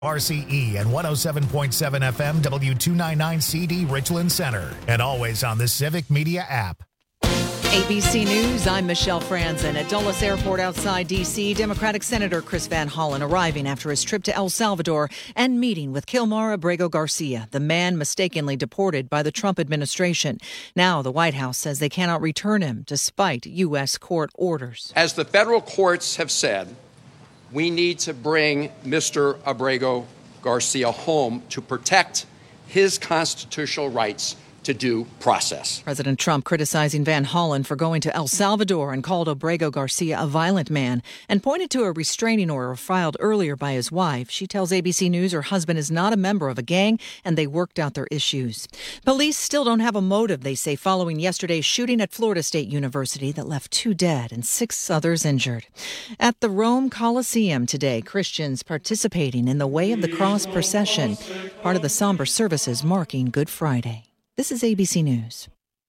RCE and 107.7 FM W299CD Richland Center. And always on the Civic Media app. ABC News, I'm Michelle Franzen. At Dulles Airport outside D.C., Democratic Senator Chris Van Hollen arriving after his trip to El Salvador and meeting with Kilmar Abrego Garcia, the man mistakenly deported by the Trump administration. Now the White House says they cannot return him despite U.S. court orders. As the federal courts have said, we need to bring Mr. Abrego Garcia home to protect his constitutional rights to due process. President Trump criticizing Van Hollen for going to El Salvador and called Abrego Garcia a violent man and pointed to a restraining order filed earlier by his wife. She tells ABC News her husband is not a member of a gang and they worked out their issues. Police still don't have a motive, they say, following yesterday's shooting at Florida State University that left 2 dead and 6 others injured. At the Rome Coliseum today, Christians participating in the Way of the Cross procession, part of the somber services marking Good Friday. This is ABC News.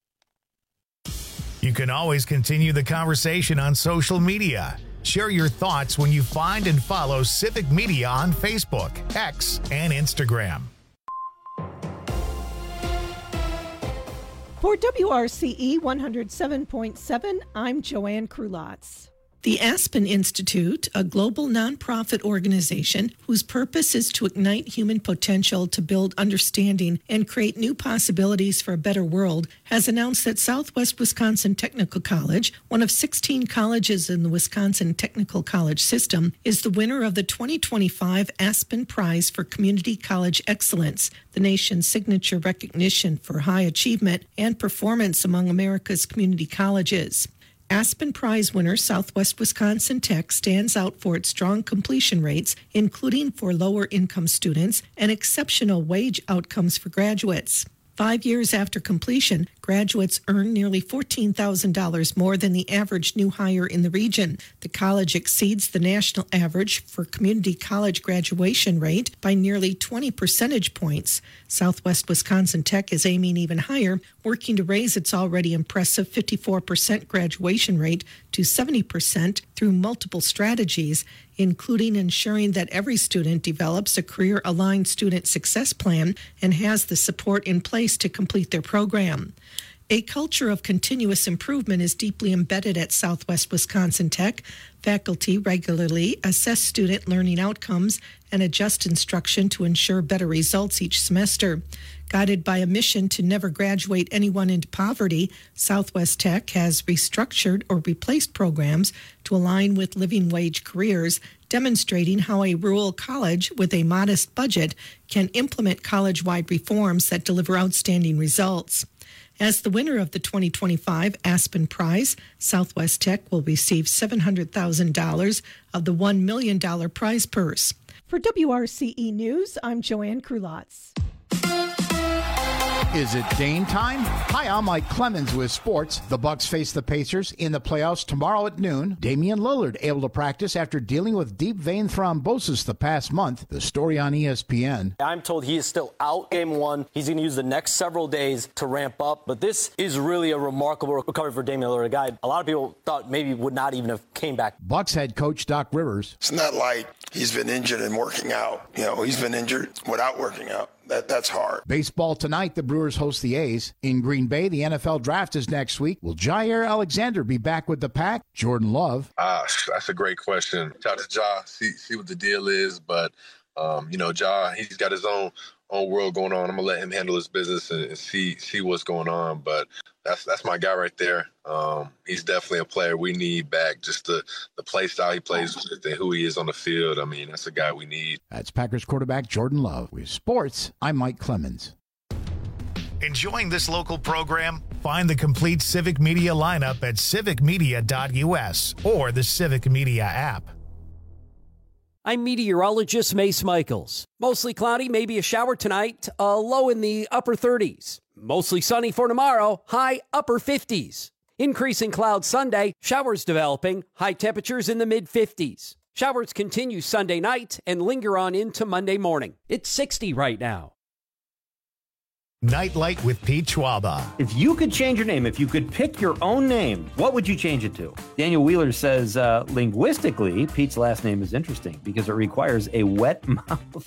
You can always continue the conversation on social media. Share your thoughts when you find and follow Civic Media on Facebook, X, and Instagram. For WRCE 107.7, I'm Joanne Krulotz. The Aspen Institute, a global nonprofit organization whose purpose is to ignite human potential to build understanding and create new possibilities for a better world, has announced that Southwest Wisconsin Technical College, one of 16 colleges in the Wisconsin Technical College system, is the winner of the 2025 Aspen Prize for Community College Excellence, the nation's signature recognition for high achievement and performance among America's community colleges. Aspen Prize winner Southwest Wisconsin Tech stands out for its strong completion rates, including for lower-income students, and exceptional wage outcomes for graduates. 5 years after completion, graduates earn nearly $14,000 more than the average new hire in the region. The college exceeds the national average for community college graduation rate by nearly 20 percentage points. Southwest Wisconsin Tech is aiming even higher, working to raise its already impressive 54% graduation rate to 70% through multiple strategies, including ensuring that every student develops a career-aligned student success plan and has the support in place to complete their program. A culture of continuous improvement is deeply embedded at Southwest Wisconsin Tech. Faculty regularly assess student learning outcomes and adjust instruction to ensure better results each semester. Guided by a mission to never graduate anyone into poverty, Southwest Tech has restructured or replaced programs to align with living wage careers, demonstrating how a rural college with a modest budget can implement college-wide reforms that deliver outstanding results. As the winner of the 2025 Aspen Prize, Southwest Tech will receive $700,000 of the $1 million prize purse. For WRCE News, I'm Joanne Krulotz. Is it Dame time? Hi, I'm Mike Clemens with sports. The Bucks face the Pacers in the playoffs tomorrow at noon. Damian Lillard able to practice after dealing with deep vein thrombosis the past month. The story on ESPN. I'm told he is still out game 1. He's going to use the next several days to ramp up. But this is really a remarkable recovery for Damian Lillard, a guy a lot of people thought maybe would not even have came back. Bucks head coach Doc Rivers. It's not like he's been injured and working out. He's been injured without working out. That's hard. Baseball tonight, the Brewers host the A's. In Green Bay, the NFL draft is next week. Will Jair Alexander be back with the Pack? Jordan Love. That's a great question. Shout out to Ja, see what the deal is. But, Ja, he's got his own world going on. I'm going to let him handle his business and see what's going on. But that's my guy right there. He's definitely a player we need back. Just the play style he plays with and who he is on the field. I mean, that's a guy we need. That's Packers quarterback Jordan Love. With sports, I'm Mike Clemens. Enjoying this local program? Find the complete Civic Media lineup at civicmedia.us or the Civic Media app. I'm meteorologist Mace Michaels. Mostly cloudy, maybe a shower tonight, a low in the upper 30s. Mostly sunny for tomorrow, high upper 50s. Increasing clouds Sunday, showers developing, high temperatures in the mid-50s. Showers continue Sunday night and linger on into Monday morning. It's 60 right now. Nightlight with Pete Schwaba. If you could change your name, if you could pick your own name, what would you change it to? Daniel Wheeler says, linguistically, Pete's last name is interesting because it requires a wet mouth.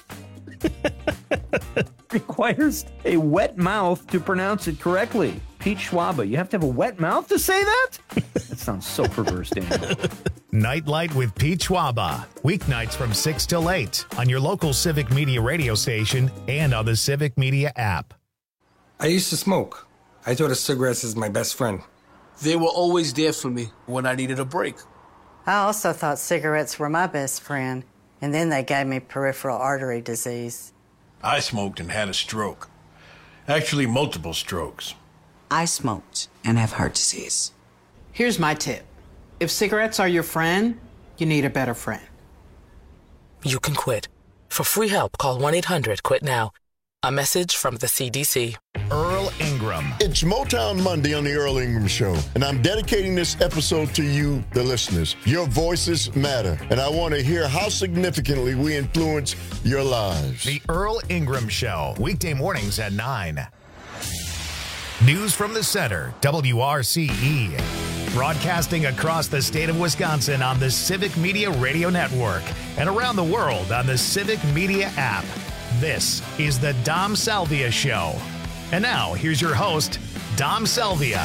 Requires a wet mouth to pronounce it correctly. Pete Schwaba, you have to have a wet mouth to say that? That sounds so perverse, Daniel. Nightlight with Pete Schwaba. Weeknights from 6 till 8 on your local Civic Media radio station and on the Civic Media app. I used to smoke. I thought of cigarettes as my best friend. They were always there for me when I needed a break. I also thought cigarettes were my best friend, and then they gave me peripheral artery disease. I smoked and had a stroke. Actually, multiple strokes. I smoked and have heart disease. Here's my tip. If cigarettes are your friend, you need a better friend. You can quit. For free help, call 1-800-QUIT-NOW. A message from the CDC. Earl Ingram. It's Motown Monday on the Earl Ingram Show, and I'm dedicating this episode to you, the listeners. Your voices matter, and I want to hear how significantly we influence your lives. The Earl Ingram Show, weekday mornings at 9. News from the center, WRCE. Broadcasting across the state of Wisconsin on the Civic Media Radio Network and around the world on the Civic Media app. This is the Dom Salvia Show. And now, here's your host, Dom Salvia.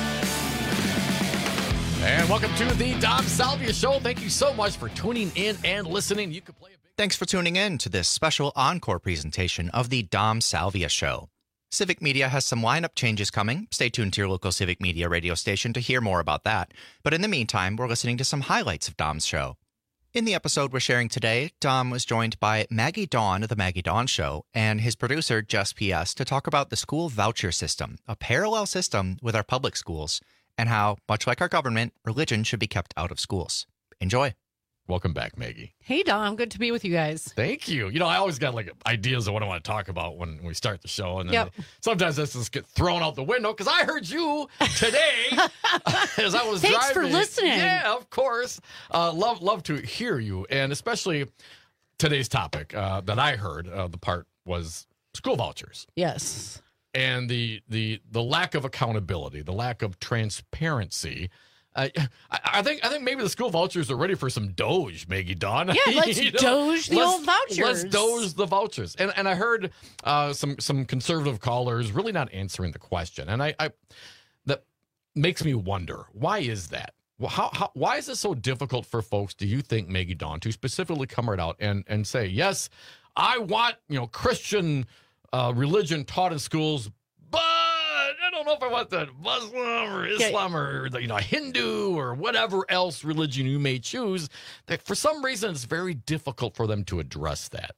And welcome to the Dom Salvia Show. Thank you so much for tuning in and listening. You can play a big... Thanks for tuning in to this special encore presentation of the Dom Salvia Show. Civic Media has some lineup changes coming. Stay tuned to your local Civic Media radio station to hear more about that. But in the meantime, we're listening to some highlights of Dom's show. In the episode we're sharing today, Dom was joined by Maggie Dawn of The Maggie Dawn Show and his producer, Jess P.S., to talk about the school voucher system, a parallel system with our public schools, and how, much like our government, religion should be kept out of schools. Enjoy. Welcome back, Maggie. Hey, Dom. Good to be with you guys. Thank you. You know, I always got like ideas of what I want to talk about when we start the show. And then sometimes this just get thrown out the window because I heard you today as I was driving. Thanks for listening. Yeah, of course. Love to hear you. And especially today's topic that I heard, the part was school vouchers. Yes. And the lack of accountability, the lack of transparency. I think maybe the school vouchers are ready for some Doge, Maggie Dawn. Yeah, let's Doge the old vouchers. Let's Doge the vouchers. And I heard some conservative callers really not answering the question. And I that makes me wonder, why is that? Why is it so difficult for folks, do you think, Maggie Dawn, to specifically come right out and say, yes, I want, Christian religion taught in schools, but I don't know if I want the Muslim or Islam or Hindu or whatever else religion you may choose. That for some reason, it's very difficult for them to address that.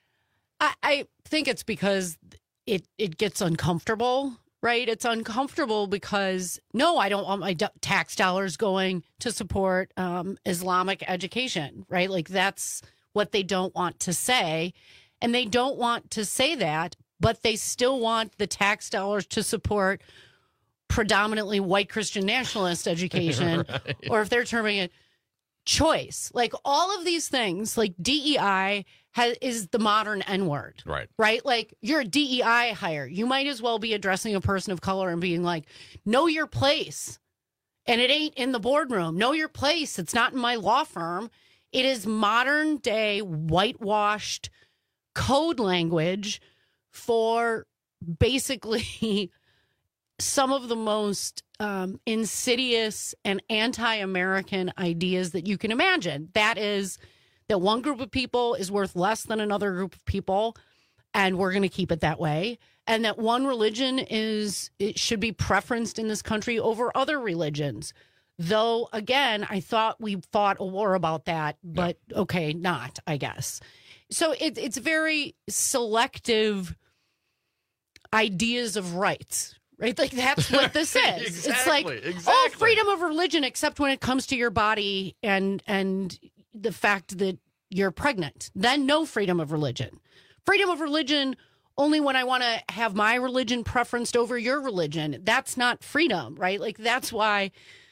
I think it's because it gets uncomfortable, right? It's uncomfortable because, no, I don't want my tax dollars going to support Islamic education, right? Like that's what they don't want to say. And they don't want to say that, but they still want the tax dollars to support predominantly white Christian nationalist education, right. Or if they're terming it choice. Like all of these things, like DEI is the modern N-word. Right? Like you're a DEI hire. You might as well be addressing a person of color and being like, know your place. And it ain't in the boardroom. Know your place. It's not in my law firm. It is modern day whitewashed code language for basically some of the most insidious and anti-American ideas that you can imagine. That is that one group of people is worth less than another group of people, and we're going to keep it that way. And that one religion it should be preferenced in this country over other religions. Though, again, I thought we fought a war about that, but okay, not, I guess. So it's very selective ideas of rights, right? Like that's what this is. Exactly, it's like, oh, freedom of religion, except when it comes to your body and the fact that you're pregnant. Then no freedom of religion. Freedom of religion only when I want to have my religion preferenced over your religion. That's not freedom, right? Like that's why,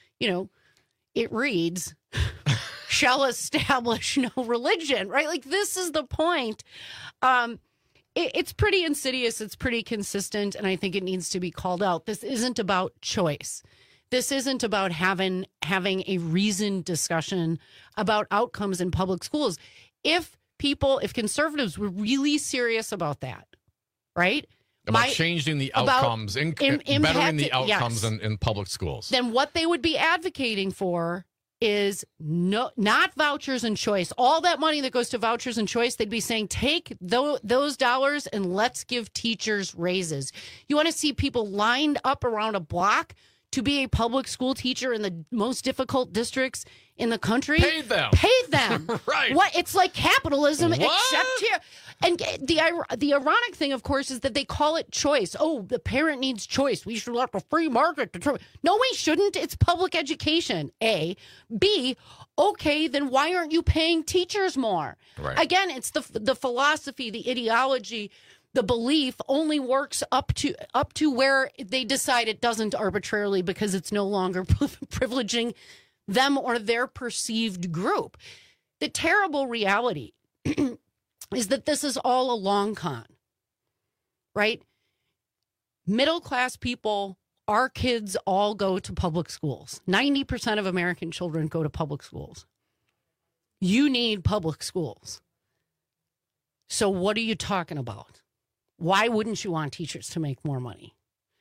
it reads... shall establish no religion, right? Like this is the point. it's pretty insidious. It's pretty consistent, and I think it needs to be called out. This isn't about choice. This isn't about having a reasoned discussion about outcomes in public schools. If conservatives were really serious about that, right? About changing the outcomes, bettering the outcomes in public schools. Then what they would be advocating for is not vouchers and choice. All that money that goes to vouchers and choice, they'd be saying, take those dollars and let's give teachers raises. You want to see people lined up around a block to be a public school teacher in the most difficult districts in the country? Pay them. Right. What? It's like capitalism, except here. And the ironic thing, of course, is that they call it choice. Oh, the parent needs choice. We should let the free market determine. No, we shouldn't. It's public education, A. B, okay, then why aren't you paying teachers more? Right. Again, it's the philosophy, the ideology. The belief only works up to where they decide it doesn't arbitrarily because it's no longer privileging them or their perceived group. The terrible reality is that this is all a long con, right? Middle-class people, our kids all go to public schools. 90% of American children go to public schools. You need public schools. So what are you talking about? Why wouldn't you want teachers to make more money?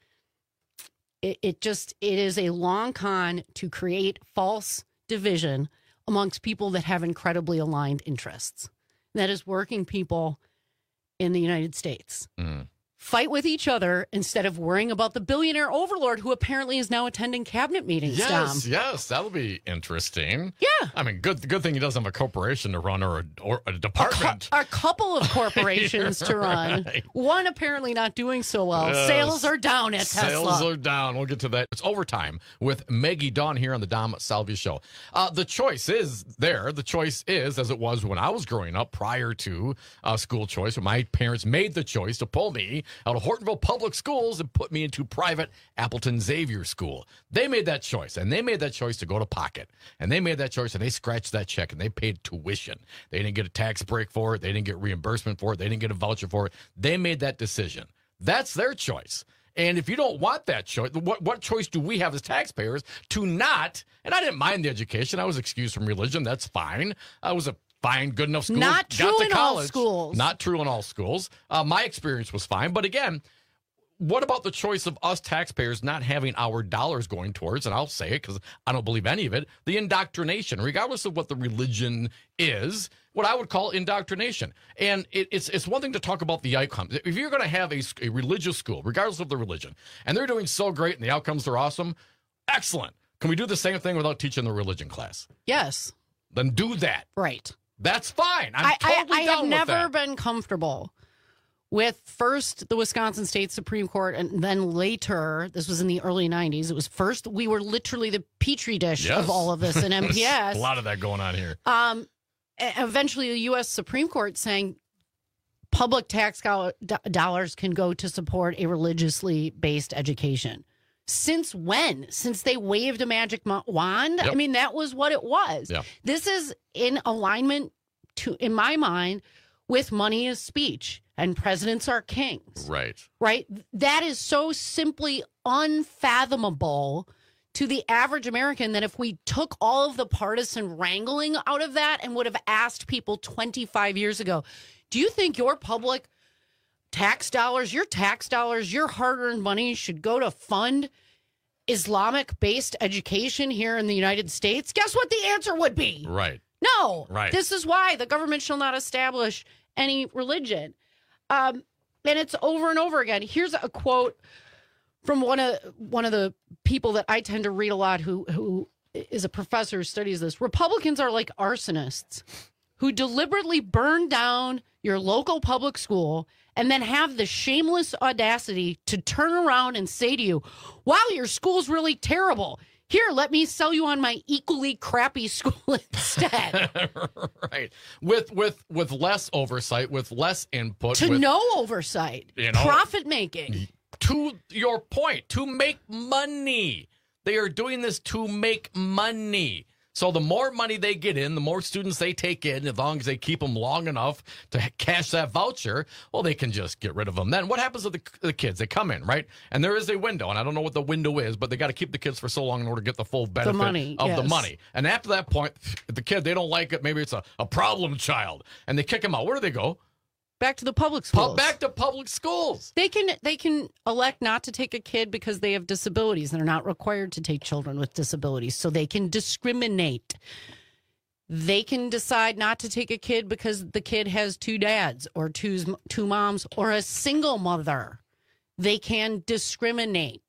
It is a long con to create false division amongst people that have incredibly aligned interests. That is working people in the United States. Fight with each other instead of worrying about the billionaire overlord who apparently is now attending cabinet meetings. Yes, that'll be interesting. Yeah. I mean, good thing he doesn't have a corporation to run or a department. A couple of corporations to run. Right. One apparently not doing so well. Yes. Sales are down at Tesla. Sales are down. We'll get to that. It's overtime with Maggie Dawn here on the Dom Salvia Show. The choice is there. The choice is, as it was when I was growing up prior to school choice, when my parents made the choice to pull me out of Hortonville Public Schools and put me into private Appleton Xavier School. They made that choice, and they made that choice to go to Pocket. And they made that choice, and they scratched that check, and they paid tuition. They didn't get a tax break for it. They didn't get reimbursement for it. They didn't get a voucher for it. They made that decision. That's their choice. And if you don't want that choice, what choice do we have as taxpayers to not? And I didn't mind the education. I was excused from religion. That's fine. I was a fine, good enough school. Not true in all schools. Not true in all schools. My experience was fine. But again, what about the choice of us taxpayers not having our dollars going towards, and I'll say it because I don't believe any of it, the indoctrination, regardless of what the religion is, what I would call indoctrination. And it's one thing to talk about the outcomes. If you're going to have a religious school, regardless of the religion, and they're doing so great and the outcomes are awesome, excellent. Can we do the same thing without teaching the religion class? Yes. Then do that. Right. That's fine. I'm totally I down have with never that. been comfortable with first the Wisconsin State Supreme Court and then later, this was in the early 90s, it was first, we were literally the petri dish of all of this in MPS. A lot of that going on here. Eventually, the U.S. Supreme Court saying public tax dollars can go to support a religiously based education. Since when? Since they waved a magic wand? Yep. I mean, that was what it was. Yep. This is in alignment, in my mind, with money is speech and presidents are kings. Right. Right? That is so simply unfathomable to the average American that if we took all of the partisan wrangling out of that and would have asked people 25 years ago, do you think your public tax dollars, your hard-earned money should go to fund Islamic-based education here in the United States? Guess what the answer would be? Right. No. Right. This is why the government shall not establish any religion. And it's over and over again. Here's a quote from one of the people that I tend to read a lot who is a professor who studies this. Republicans are like arsonists who deliberately burn down your local public school and then have the shameless audacity to turn around and say to you, wow, your school's really terrible. Here, let me sell you on my equally crappy school instead. Right. With less oversight, with less input. No oversight. Profit making. To your point, to make money. They are doing this to make money. So the more money they get in, the more students they take in, as long as they keep them long enough to cash that voucher, well, they can just get rid of them. Then what happens to the kids? They come in, right? And there is a window, and I don't know what the window is, but they got to keep the kids for so long in order to get the full benefit of the money. And after that point, the kid, they don't like it. Maybe it's a problem child, and they kick them out. Where do they go? Back to the public schools. Back to public schools. They can elect not to take a kid because they have disabilities. They're not required to take children with disabilities, so they can discriminate. They can decide not to take a kid because the kid has two dads or two moms or a single mother. They can discriminate.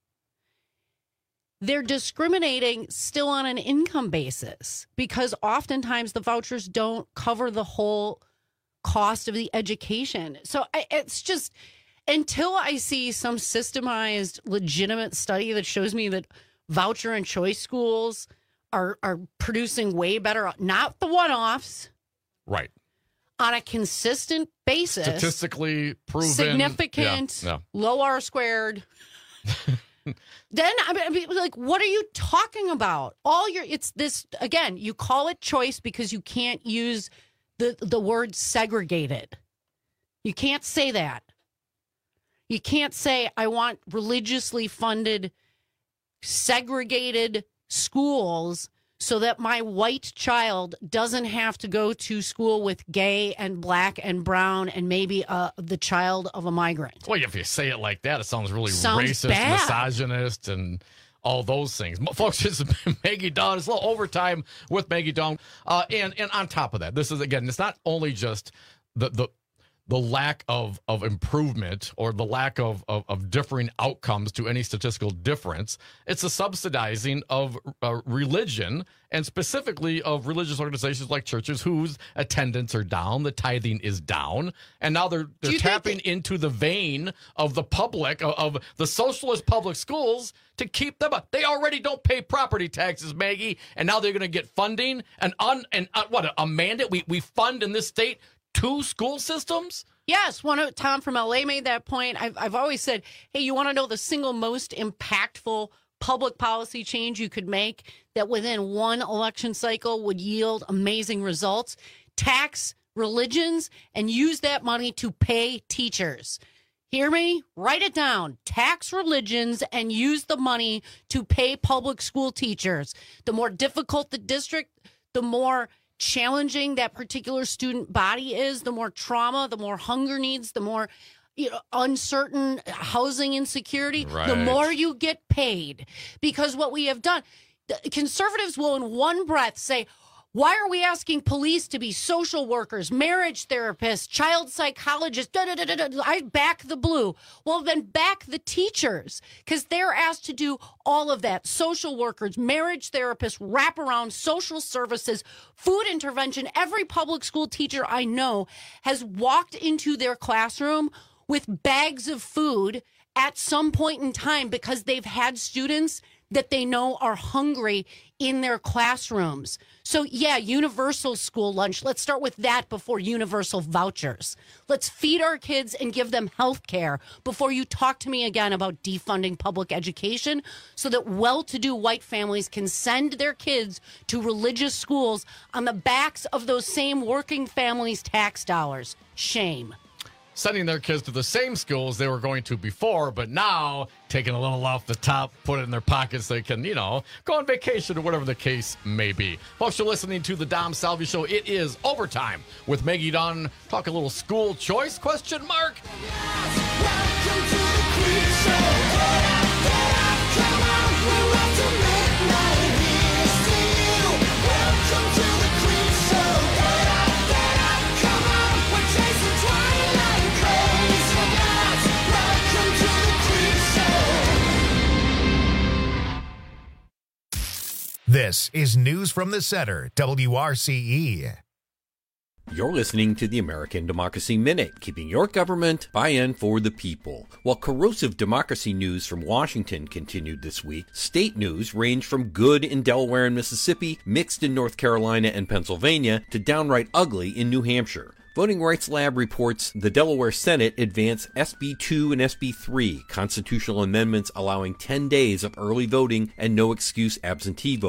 They're discriminating still on an income basis because oftentimes the vouchers don't cover the whole cost of the education. So it's just, until I see some systemized, legitimate study that shows me that voucher and choice schools are producing way better, not the one-offs. Right. On a consistent basis. Statistically proven. Significant, low R squared. Then I mean, like, what are you talking about? It's this, again, you call it choice because you can't use the word segregated. You can't say that. You can't say, I want religiously funded, segregated schools so that my white child doesn't have to go to school with gay and black and brown and maybe the child of a migrant. Well, if you say it like that, it sounds really racist, misogynist, and all those things. Folks, this is Maggie Dawn. It's a little overtime with Maggie Dawn. And on top of that, this is, again, it's not only just the lack of improvement or the lack of differing outcomes to any statistical difference. It's the subsidizing of religion, and specifically of religious organizations like churches whose attendance are down, the tithing is down, and now they're tapping into the vein of the public, of the socialist public schools to keep them up. They already don't pay property taxes, Maggie, and now they're going to get funding and a mandate. We fund in this state 2 school systems? Yes, Tom from LA made that point. I've always said, hey, you want to know the single most impactful public policy change you could make that within one election cycle would yield amazing results? Tax religions and use that money to pay teachers. Hear me? Write it down. Tax religions and use the money to pay public school teachers. The more difficult the district, the more challenging that particular student body is, the more trauma, the more hunger needs, the more uncertain housing insecurity, the more you get paid. Because what we have done, conservatives will in one breath say, why are we asking police to be social workers, marriage therapists, child psychologists? I back the blue. Well, then back the teachers, because they're asked to do all of that. Social workers, marriage therapists, wraparound, social services, food intervention. Every public school teacher I know has walked into their classroom with bags of food at some point in time because they've had students that they know are hungry in their classrooms. So, yeah, universal school lunch. Let's start with that before universal vouchers. Let's feed our kids and give them health care before you talk to me again about defunding public education so that well-to-do white families can send their kids to religious schools on the backs of those same working families' tax dollars. Shame. Sending their kids to the same schools they were going to before, but now taking a little off the top, put it in their pockets so they can, go on vacation or whatever the case may be. Folks, you're listening to the Dom Salvi Show. It is overtime with Maggie Dawn. Talk a little school choice, question mark. Welcome to the Queen Show. Get up, come on, we're up to midnight. Here's to you. Welcome to the Queen Show. Get up, come on, we're chasing twilight. Crazy guys. Welcome to the Queen Show. This is News from the Center, WRCE. You're listening to the American Democracy Minute, keeping your government by and for the people. While corrosive democracy news from Washington continued this week, state news ranged from good in Delaware and Mississippi, mixed in North Carolina and Pennsylvania, to downright ugly in New Hampshire. Voting Rights Lab reports the Delaware Senate advanced SB 2 and SB 3, constitutional amendments allowing 10 days of early voting and no excuse absentee voting.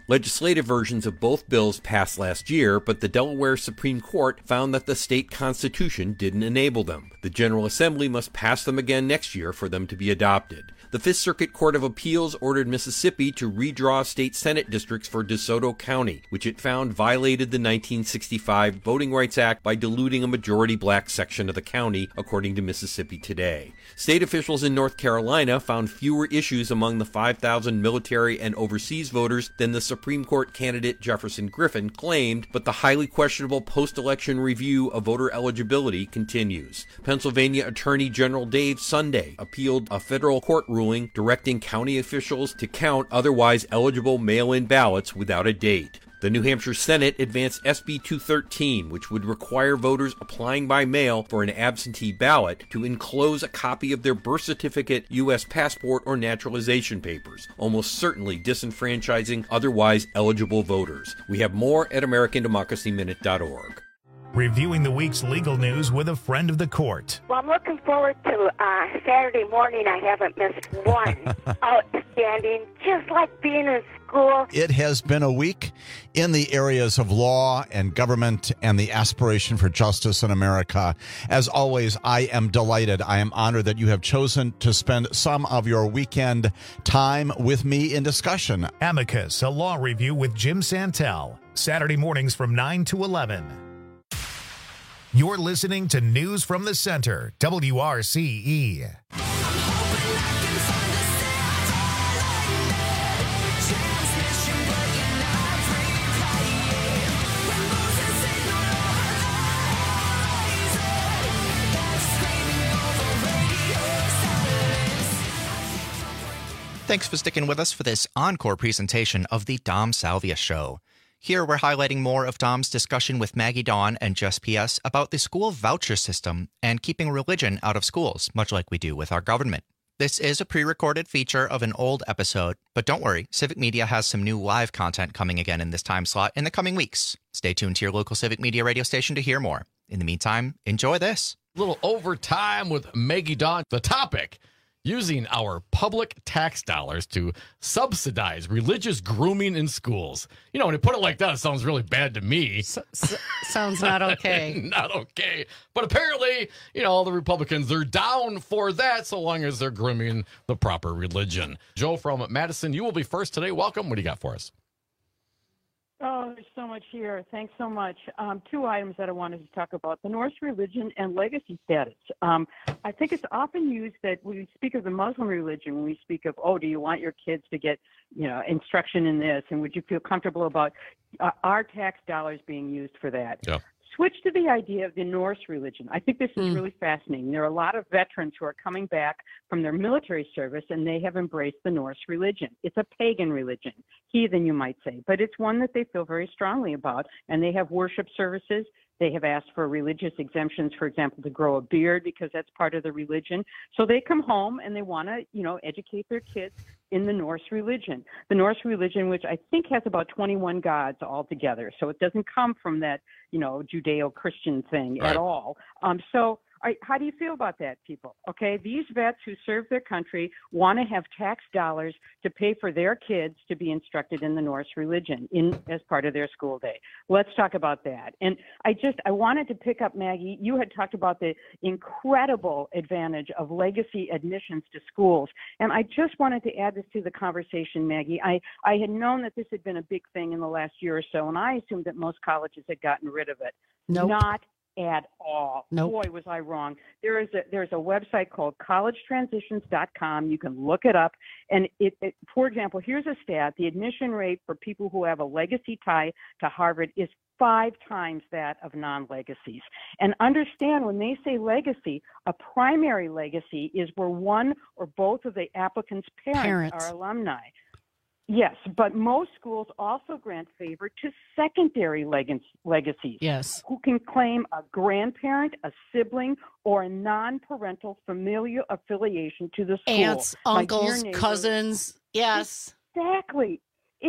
Legislative versions of both bills passed last year, but the Delaware Supreme Court found that the state constitution didn't enable them. The General Assembly must pass them again next year for them to be adopted. The Fifth Circuit Court of Appeals ordered Mississippi to redraw state Senate districts for DeSoto County, which it found violated the 1965 Voting Rights Act by diluting a majority black section of the county, according to Mississippi Today. State officials in North Carolina found fewer issues among the 5,000 military and overseas voters than the Supreme Court candidate Jefferson Griffin claimed, but the highly questionable post-election review of voter eligibility continues. Pennsylvania Attorney General Dave Sunday appealed a federal court ruling directing county officials to count otherwise eligible mail-in ballots without a date. The New Hampshire Senate advanced SB 213, which would require voters applying by mail for an absentee ballot to enclose a copy of their birth certificate, U.S. passport, or naturalization papers, almost certainly disenfranchising otherwise eligible voters. We have more at AmericanDemocracyMinute.org. Reviewing the week's legal news with a friend of the court. Well, I'm looking forward to Saturday morning. I haven't missed one. Outstanding, just like being in school. It has been a week in the areas of law and government and the aspiration for justice in America. As always, I am delighted. I am honored that you have chosen to spend some of your weekend time with me in discussion. Amicus, a law review with Jim Santel. Saturday mornings from 9 to 11. You're listening to News from the Center, WRCE. Thanks for sticking with us for this encore presentation of the Dom Salvia Show. Here we're highlighting more of Dom's discussion with Maggie Dawn and Jess P.S. about the school voucher system and keeping religion out of schools, much like we do with our government. This is a pre-recorded feature of an old episode, but don't worry, Civic Media has some new live content coming again in this time slot in the coming weeks. Stay tuned to your local Civic Media radio station to hear more. In the meantime, enjoy this. A little overtime with Maggie Dawn. The topic: using our public tax dollars to subsidize religious grooming in schools. You know, when you put it like that, it sounds really bad to me. Sounds not okay. Not okay. But apparently, you know, the Republicans, they're down for that so long as they're grooming the proper religion. Joe from Madison, you will be first today. Welcome. What do you got for us? Oh, there's so much here. Thanks so much. Two items that I wanted to talk about: the Norse religion and legacy status. I think it's often used that we speak of the Muslim religion when we speak of, oh, do you want your kids to get, you know, instruction in this, and would you feel comfortable about our tax dollars being used for that? Yeah. Switch to the idea of the Norse religion. I think this is really fascinating. There are a lot of veterans who are coming back from their military service, and they have embraced the Norse religion. It's a pagan religion, heathen you might say, but it's one that they feel very strongly about, and they have worship services. They have asked for religious exemptions, for example, to grow a beard because that's part of the religion. So they come home and they want to, you know, educate their kids in the Norse religion. The Norse religion, which I think has about 21 gods altogether. So it doesn't come from that, you know, Judeo-Christian thing at all. How do you feel about that, people? Okay, these vets who serve their country want to have tax dollars to pay for their kids to be instructed in the Norse religion as part of their school day. Let's talk about that. And I wanted to pick up, Maggie, you had talked about the incredible advantage of legacy admissions to schools. And I just wanted to add this to the conversation, Maggie. I had known that this had been a big thing in the last year or so, and I assumed that most colleges had gotten rid of it. Nope. Not at all. Nope. Boy, was I wrong. There's a website called collegetransitions.com. You can look it up. And for example, here's a stat. The admission rate for people who have a legacy tie to Harvard is 5 times that of non-legacies. And understand, when they say legacy, a primary legacy is where one or both of the applicant's parents are alumni. Yes, but most schools also grant favor to secondary legacies. Yes. Who can claim a grandparent, a sibling, or a non-parental familial affiliation to the school. Aunts, uncles, cousins. Yes. Exactly.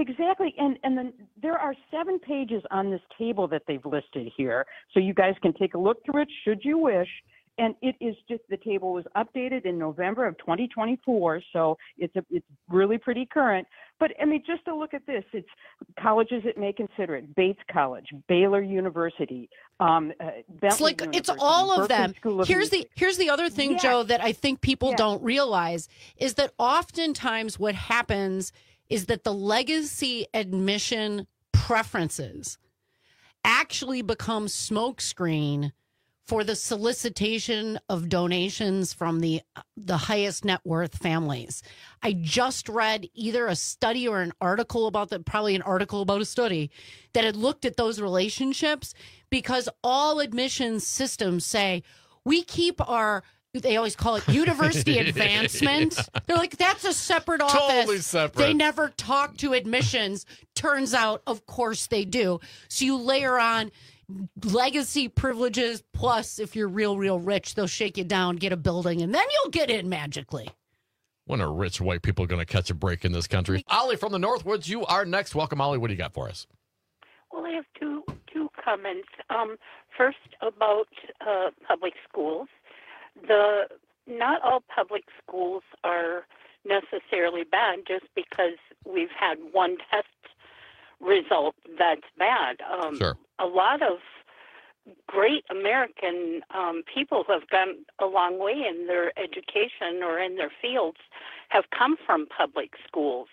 And then there are 7 pages on this table that they've listed here, so you guys can take a look through it should you wish. And it is just, the table was updated in November of 2024, so it's really pretty current. But I mean, just to look at this, it's colleges that may consider it: Bates College, Baylor University, Bentley It's like University, it's all of Berkeley them. School of Here's Music. the other thing, Yes. Joe, that I think people Yes. don't realize is that oftentimes what happens is that the legacy admission preferences actually become smokescreen for the solicitation of donations from the highest net worth families. I just read either a study or an article about that, probably an article about a study that had looked at those relationships, because all admissions systems say we keep our, they always call it university advancement. They're like, that's a separate office. Totally separate. They never talk to admissions. Turns out, of course they do. So you layer on legacy privileges, plus if you're real rich, they'll shake you down, get a building, and then you'll get in magically. When are rich white people going to catch a break in this country? Ollie from the Northwoods, you are next. Welcome, Ollie. What do you got for us? Well, I have two comments. First, about public schools. Not all public schools are necessarily bad just because we've had one test result that's bad. Sure. A lot of great American people who have gone a long way in their education or in their fields have come from public schools.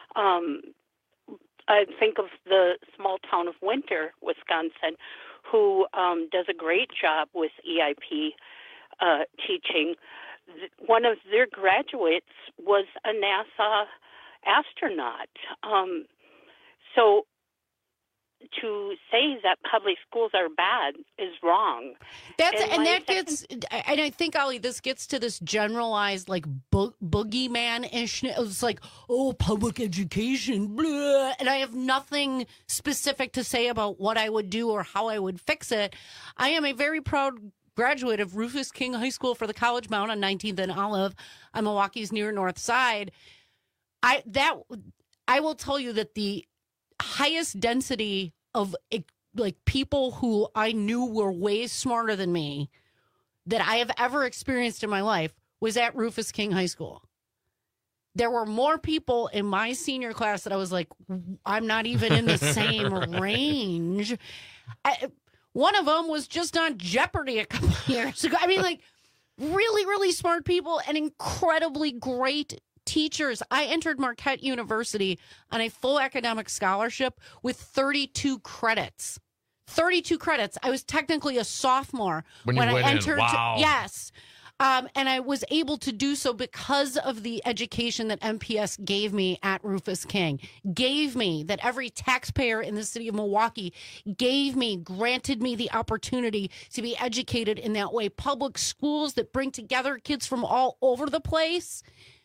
I think of the small town of Winter, Wisconsin, who does a great job with EIP teaching. One of their graduates was a NASA astronaut. So to say that public schools are bad is wrong. And I think, Ollie, this gets to this generalized like boogeyman-ish. It's like, oh, public education, blah. And I have nothing specific to say about what I would do or how I would fix it. I am a very proud graduate of Rufus King High School for the College Mound on 19th and Olive on Milwaukee's near north side. I will tell you that the highest density of like people who I knew were way smarter than me that I have ever experienced in my life was at Rufus King High School. There were more people in my senior class that I was like, I'm not even in the same range. One of them was just on Jeopardy a couple of years ago. I mean, like, really, really smart people and incredibly great teachers. I entered Marquette University on a full academic scholarship with 32 credits. 32 credits. I was technically a sophomore when I entered. Wow. Yes. And I was able to do so because of the education that MPS gave me at Rufus King, gave me, that every taxpayer in the city of Milwaukee granted me the opportunity to be educated in that way. Public schools that bring together kids from all over the place,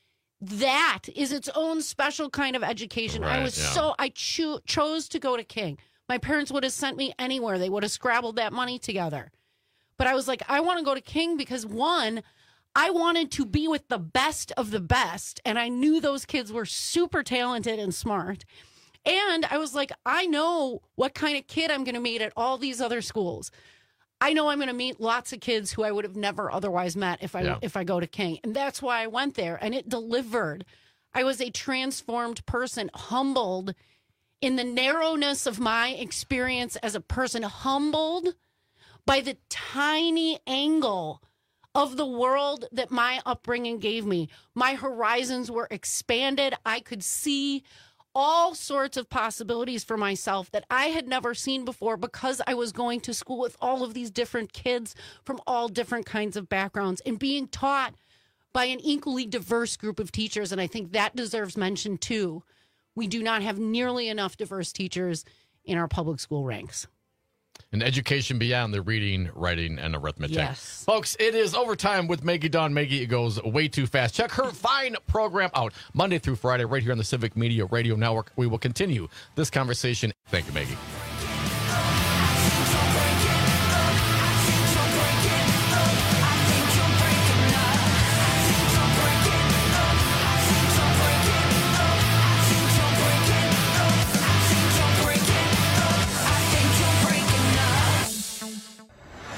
that is its own special kind of education. Right, I chose to go to King. My parents would have sent me anywhere. They would have scrabbled that money together. But I was like, I want to go to King because, one, I wanted to be with the best of the best. And I knew those kids were super talented and smart. And I was like, I know what kind of kid I'm going to meet at all these other schools. I know I'm going to meet lots of kids who I would have never otherwise met if I go to King. And that's why I went there. And it delivered. I was a transformed person, humbled in the narrowness of my experience as a person, humbled by the tiny angle of the world that my upbringing gave me. My horizons were expanded. I could see all sorts of possibilities for myself that I had never seen before because I was going to school with all of these different kids from all different kinds of backgrounds and being taught by an equally diverse group of teachers. And I think that deserves mention too. We do not have nearly enough diverse teachers in our public school ranks. And education beyond the reading, writing, and arithmetic. Yes. Folks, it is overtime with Maggie Dawn. Maggie, it goes way too fast. Check her fine program out Monday through Friday right here on the Civic Media Radio Network. We will continue this conversation. Thank you, Maggie.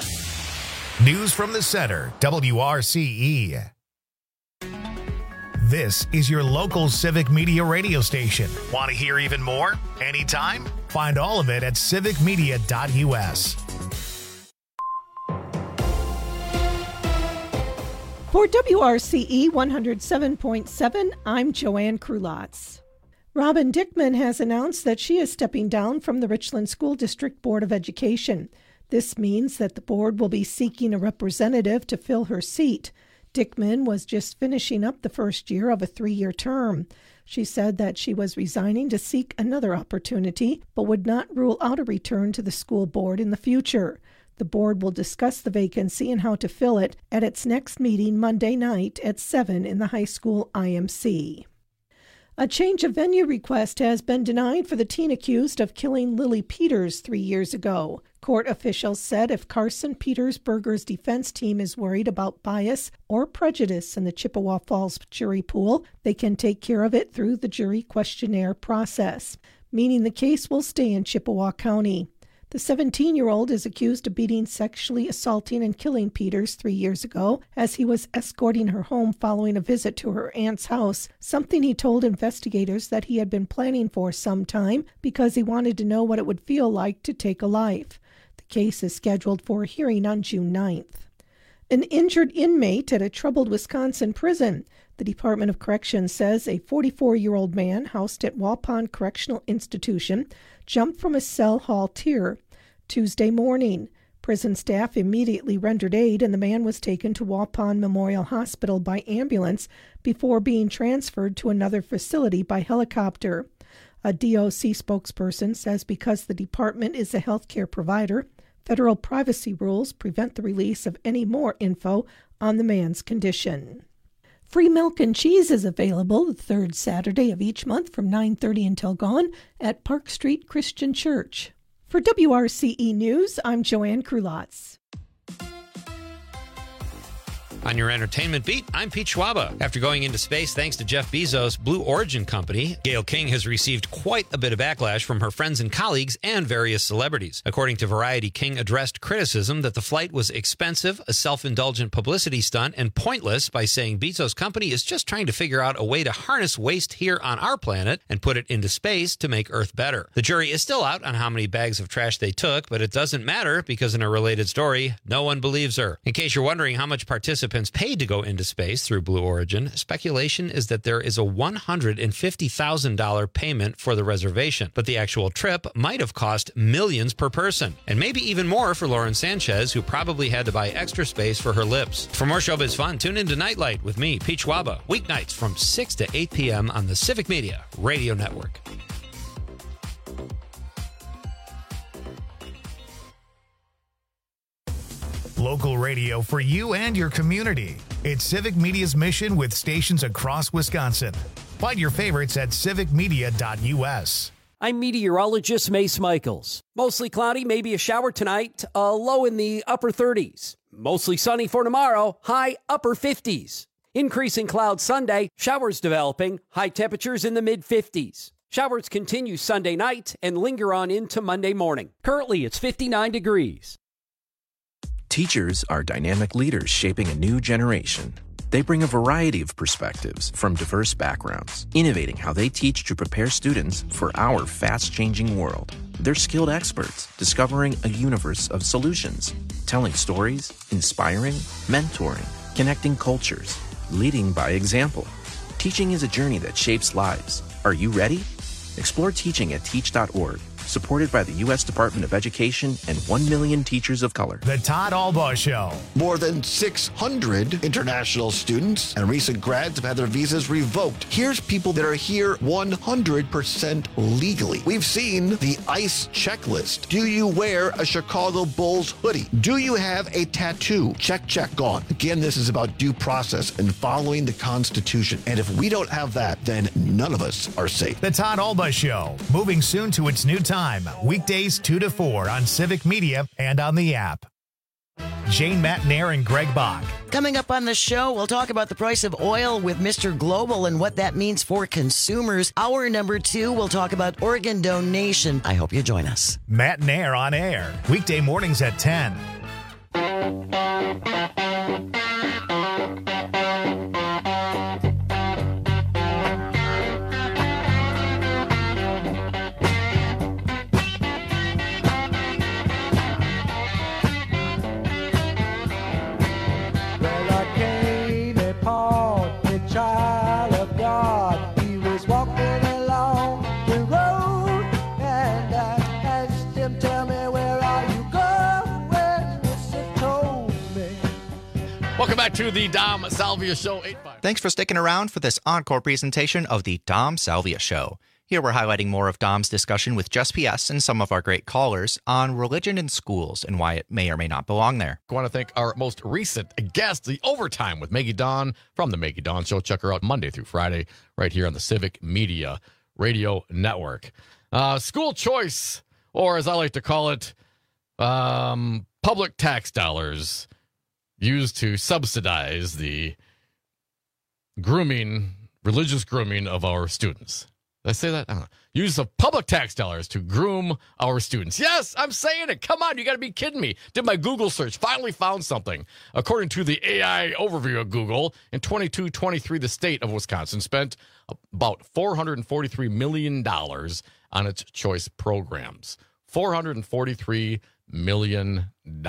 News from the Center, WRCE. This is your local Civic Media radio station. Want to hear even more? Anytime? Find all of it at civicmedia.us. For WRCE 107.7, I'm Joanne Krulotz. Robin Dickman has announced that she is stepping down from the Richland School District Board of Education. This means that the board will be seeking a representative to fill her seat. Dickman was just finishing up the first year of a 3-year term. She said that she was resigning to seek another opportunity, but would not rule out a return to the school board in the future. The board will discuss the vacancy and how to fill it at its next meeting Monday night at 7 in the high school IMC. A change of venue request has been denied for the teen accused of killing Lily Peters 3 years ago. Court officials said if Carson Petersberger's defense team is worried about bias or prejudice in the Chippewa Falls jury pool, they can take care of it through the jury questionnaire process, meaning the case will stay in Chippewa County. The 17-year-old is accused of beating, sexually assaulting, and killing Peters 3 years ago as he was escorting her home following a visit to her aunt's house, something he told investigators that he had been planning for some time because he wanted to know what it would feel like to take a life. The case is scheduled for a hearing on June 9th. An injured inmate at a troubled Wisconsin prison. The Department of Corrections says a 44-year-old man housed at Waupun Correctional Institution jumped from a cell hall tier Tuesday morning. Prison staff immediately rendered aid, and the man was taken to Waupun Memorial Hospital by ambulance before being transferred to another facility by helicopter. A DOC spokesperson says because the department is a healthcare provider, federal privacy rules prevent the release of any more info on the man's condition. Free milk and cheese is available the third Saturday of each month from 9:30 until gone at Park Street Christian Church. For WRCE News, I'm Joanne Krulotz. On your entertainment beat, I'm Pete Schwaba. After going into space thanks to Jeff Bezos' Blue Origin company, Gayle King has received quite a bit of backlash from her friends and colleagues and various celebrities. According to Variety, King addressed criticism that the flight was expensive, a self-indulgent publicity stunt, and pointless by saying Bezos' company is just trying to figure out a way to harness waste here on our planet and put it into space to make Earth better. The jury is still out on how many bags of trash they took, but it doesn't matter because in a related story, no one believes her. In case you're wondering how much participants paid to go into space through Blue Origin, speculation is that there is a $150,000 payment for the reservation, but the actual trip might have cost millions per person, and maybe even more for Lauren Sanchez, who probably had to buy extra space for her lips. For more showbiz fun, tune into Nightlight with me, Pete Schwaba, weeknights from 6 to 8 p.m. on the Civic Media Radio Network. Local radio for you and your community. It's Civic Media's mission with stations across Wisconsin. Find your favorites at civicmedia.us. I'm meteorologist Mace Michaels. Mostly cloudy, maybe a shower tonight, a low in the upper 30s. Mostly sunny for tomorrow, high upper 50s. Increasing clouds Sunday, showers developing, high temperatures in the mid-50s. Showers continue Sunday night and linger on into Monday morning. Currently, it's 59 degrees. Teachers are dynamic leaders shaping a new generation. They bring a variety of perspectives from diverse backgrounds, innovating how they teach to prepare students for our fast-changing world. They're skilled experts, discovering a universe of solutions, telling stories, inspiring, mentoring, connecting cultures, leading by example. Teaching is a journey that shapes lives. Are you ready? Explore teaching at teach.org. Supported by the U.S. Department of Education and 1 million teachers of color. The Todd Albaugh Show. More than 600 international students and recent grads have had their visas revoked. Here's people that are here 100% legally. We've seen the ICE checklist. Do you wear a Chicago Bulls hoodie? Do you have a tattoo? Check, check, gone. Again, this is about due process and following the Constitution. And if we don't have that, then none of us are safe. The Todd Albaugh Show. Moving soon to its new time. Weekdays 2 to 4 on Civic Media and on the app. Jane Matnair and Greg Bach. Coming up on the show, we'll talk about the price of oil with Mr. Global and what that means for consumers. Hour number 2, we'll talk about organ donation. I hope you join us. Matnair on air. Weekday mornings at 10. back to the Dom Salvia Show. 8-5. Thanks for sticking around for this encore presentation of the Dom Salvia Show. Here we're highlighting more of Dom's discussion with Just PS and some of our great callers on religion in schools and why it may or may not belong there. I want to thank our most recent guest, the Overtime with Maggie Dawn from the Maggie Dawn Show. Check her out Monday through Friday right here on the Civic Media Radio Network. School choice, or as I like to call it, public tax dollars used to subsidize the religious grooming of our students. Did I say that? I don't know. Use of public tax dollars to groom our students. Yes, I'm saying it. Come on, you got to be kidding me. Did my Google search, finally found something. According to the AI overview of Google, in 22-23, the state of Wisconsin spent about $443 million on its choice programs. $443 million.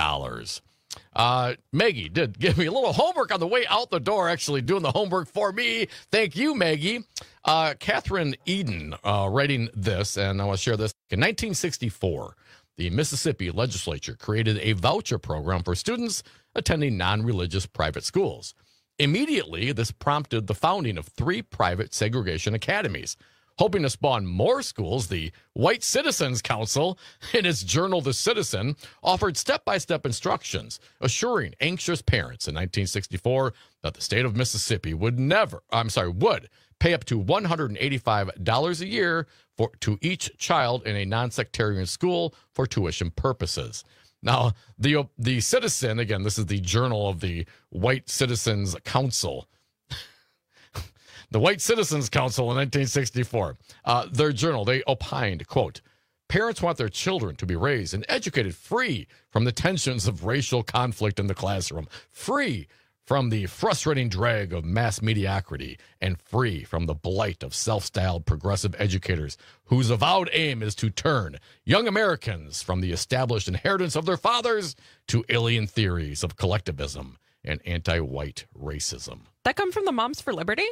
Maggie did give me a little homework on the way out the door, actually doing the homework for me. Thank you, Maggie. Catherine Eden writing this, and I want to share this. In 1964, the Mississippi legislature created a voucher program for students attending non-religious private schools. Immediately, this prompted the founding of 3 private segregation academies. Hoping to spawn more schools, the White Citizens Council, in its journal The Citizen, offered step-by-step instructions, assuring anxious parents in 1964 that the state of Mississippi would pay up to $185 a year to each child in a non-sectarian school for tuition purposes. Now, the Citizen, again, this is the journal of the White Citizens Council. The White Citizens Council in 1964, their journal, they opined, quote, parents want their children to be raised and educated free from the tensions of racial conflict in the classroom, free from the frustrating drag of mass mediocrity, and free from the blight of self-styled progressive educators whose avowed aim is to turn young Americans from the established inheritance of their fathers to alien theories of collectivism and anti-white racism. That come from the Moms for Liberty?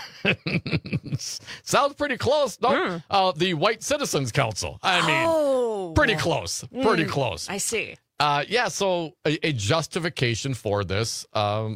Sounds pretty close. No, the White Citizens Council. I mean, pretty close. Pretty close. I see. So a justification for this,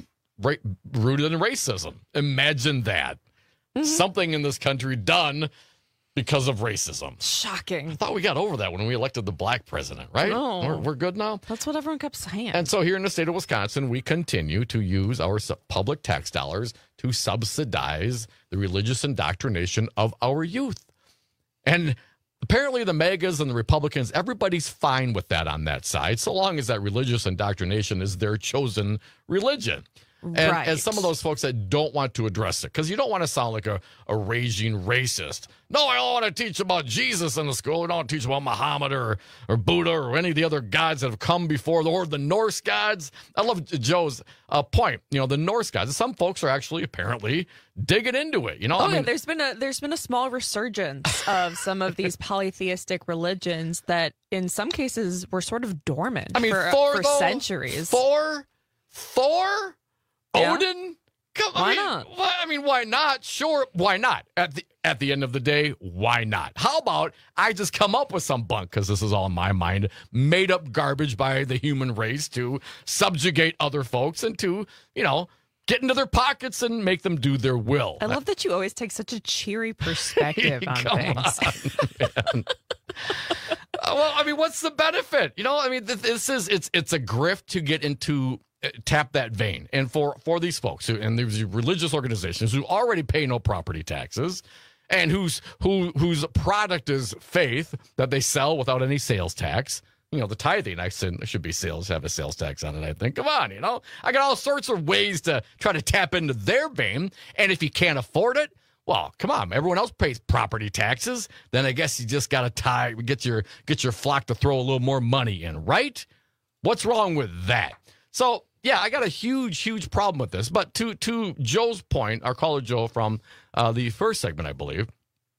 rooted in racism. Imagine that. Something in this country done because of racism. Shocking. I thought we got over that when we elected the black president, right? No. We're good now? That's what everyone kept saying. And so here in the state of Wisconsin, we continue to use our public tax dollars to subsidize the religious indoctrination of our youth. And apparently the MAGAs and the Republicans, everybody's fine with that on that side, so long as that religious indoctrination is their chosen religion. And some of those folks that don't want to address it, because you don't want to sound like a raging racist. No, I don't want to teach about Jesus in the school. I don't want to teach about Muhammad or Buddha or any of the other gods that have come before, or the Norse gods. I love Joe's point. You know, the Norse gods. Some folks are actually apparently digging into it. You know, yeah, there's been a small resurgence of some of these polytheistic religions that, in some cases, were sort of dormant. I mean, for centuries. Thor. Yeah. Odin? Why not? Why not? Sure, why not? At the end of the day, why not? How about I just come up with some bunk, because this is all in my mind, made up garbage by the human race to subjugate other folks and to, get into their pockets and make them do their will. I love that you always take such a cheery perspective on things. On, well, what's the benefit? It's a grift to get into. Tap that vein. And for these folks and these religious organizations who already pay no property taxes and whose product is faith that they sell without any sales tax. The tithing, I said, should be have a sales tax on it, I think. Come on, I got all sorts of ways to try to tap into their vein. And if you can't afford it, well, come on, everyone else pays property taxes. Then I guess you just got to get your flock to throw a little more money in, right? What's wrong with that? So, yeah, I got a huge problem with this. But to Joe's point, our caller Joe from the first segment, I believe,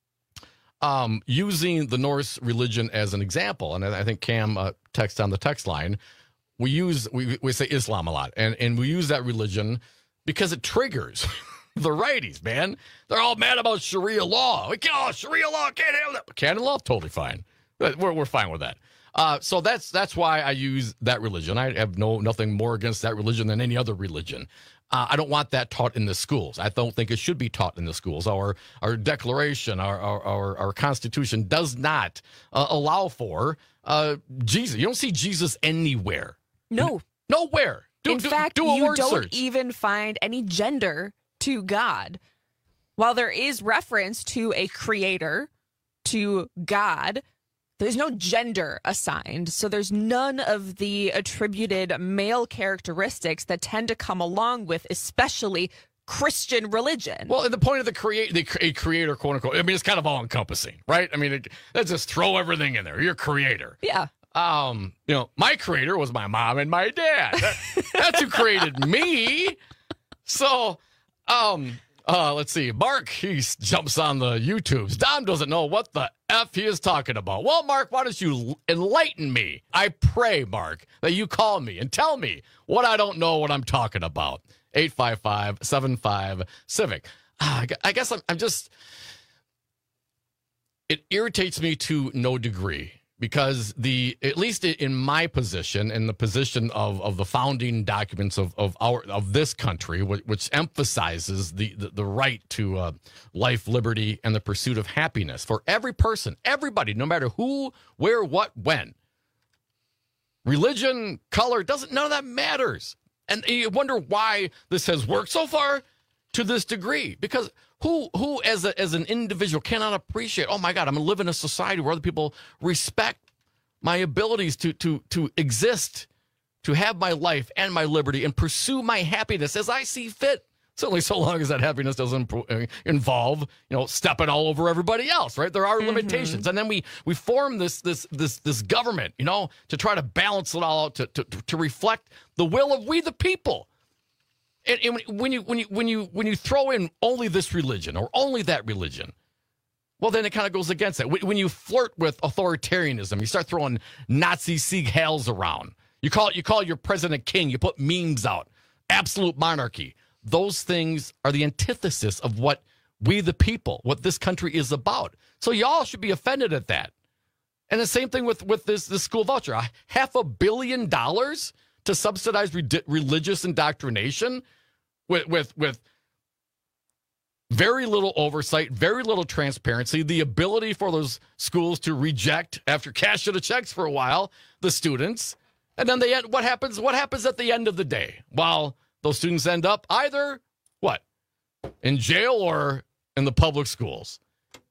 using the Norse religion as an example, and I think Cam texted on the text line, we say Islam a lot, and we use that religion because it triggers the righties, man. They're all mad about Sharia law. Sharia law, can't have that. Canon law, totally fine. We're fine with that. So that's why I use that religion. I have nothing more against that religion than any other religion. I don't want that taught in the schools. I don't think it should be taught in the schools. Our Declaration, our Constitution does not allow for Jesus. You don't see Jesus anywhere. No. Nowhere. In fact, do a you word don't search. even find any gender to God. While there is reference to a creator, to God, there's no gender assigned. So there's none of the attributed male characteristics that tend to come along with especially Christian religion. Well, and the point of a creator, quote unquote, I mean, it's kind of all encompassing, right? I mean, let's just throw everything in there. You're a creator. Yeah. My creator was my mom and my dad. That's who created me. So, let's see. Mark, he jumps on the YouTubes. Dom doesn't know what the F he is talking about. Well, Mark, why don't you enlighten me? I pray, Mark, that you call me and tell me what I don't know what I'm talking about. 855-75-CIVIC. I guess I'm just... It irritates me to no degree. Because at least in my position, in the position of the founding documents of this country, which emphasizes the right to life, liberty, and the pursuit of happiness for every person, everybody, no matter who, where, what, when. Religion, color, none of that matters. And you wonder why this has worked so far to this degree. Because who as an individual cannot appreciate, oh my God, I'm going to live in a society where other people respect my abilities to exist, to have my life and my liberty and pursue my happiness as I see fit. Certainly so long as that happiness doesn't involve, stepping all over everybody else, right? There are limitations. And then we form this government, to try to balance it all out, to reflect the will of we the people. And when you throw in only this religion or only that religion, well, then it kind of goes against it. When you flirt with authoritarianism, you start throwing Nazi Sieg Heils around. You call your president king. You put memes out. Absolute monarchy. Those things are the antithesis of what we the people, what this country is about. So y'all should be offended at that. And the same thing with this school voucher. $500 million to subsidize religious indoctrination with very little oversight, very little transparency, the ability for those schools to reject, after cashing the checks for a while, the students. And then what happens at the end of the day? Well, those students end up either, in jail or in the public schools.